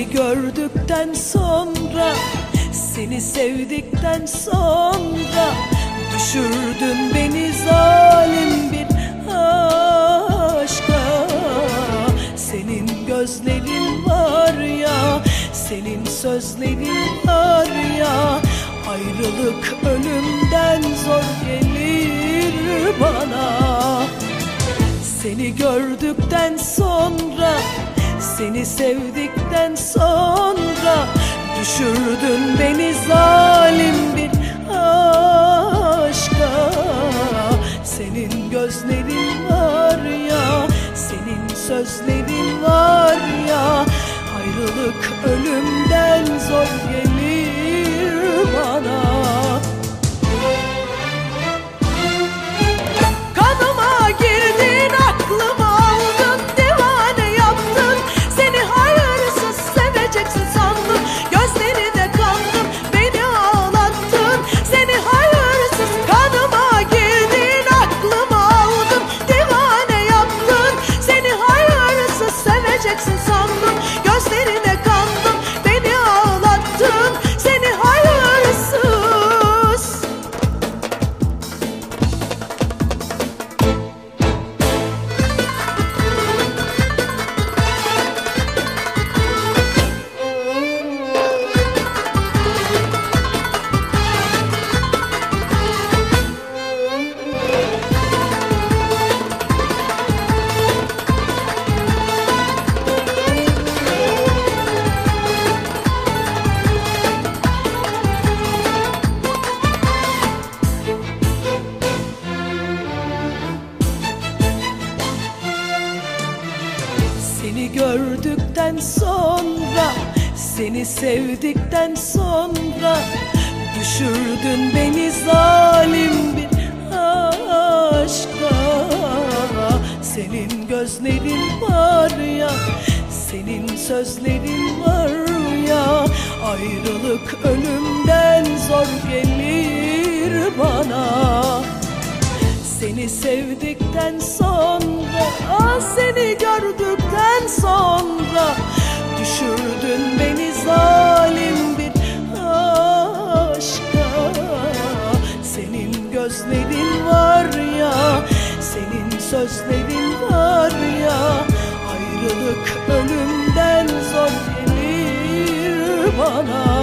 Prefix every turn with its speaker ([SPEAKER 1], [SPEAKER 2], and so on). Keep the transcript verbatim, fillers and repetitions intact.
[SPEAKER 1] Seni gördükten sonra, seni sevdikten sonra düşürdün beni zalim bir aşka. Senin gözlerin var ya, senin sözlerin var ya, ayrılık ölümden zor gelir bana. Seni gördükten sonra, seni sevdikten sonra düşürdün beni zalim bir aşka. Senin gözlerin var ya, senin sözlerin var ya, ayrılık ölümden zor gelir bana. Kanıma girdin, aklımı aldın, divane yaptın. Seni hayırsız seveceksin sandım, gözlerine kandım, beni ağlattın. Seni hayırsız, kanıma girdin, aklımı aldın, divane yaptın. Seni hayırsız seveceksin sandım, gözlerine kandım, beni ağlattın. Seni hayırsız. Seni gördükten sonra, seni sevdikten sonra düşürdün beni zalim bir aşka. Senin gözlerin var ya, senin sözlerin var ya, ayrılık ölümden zor gelir bana. Seni sevdikten sonra, ah seni gördükten sonra düşürdün beni zalim bir aşka. Senin gözlerin var ya, senin sözlerin var ya, ayrılık ölümden zor gelir bana.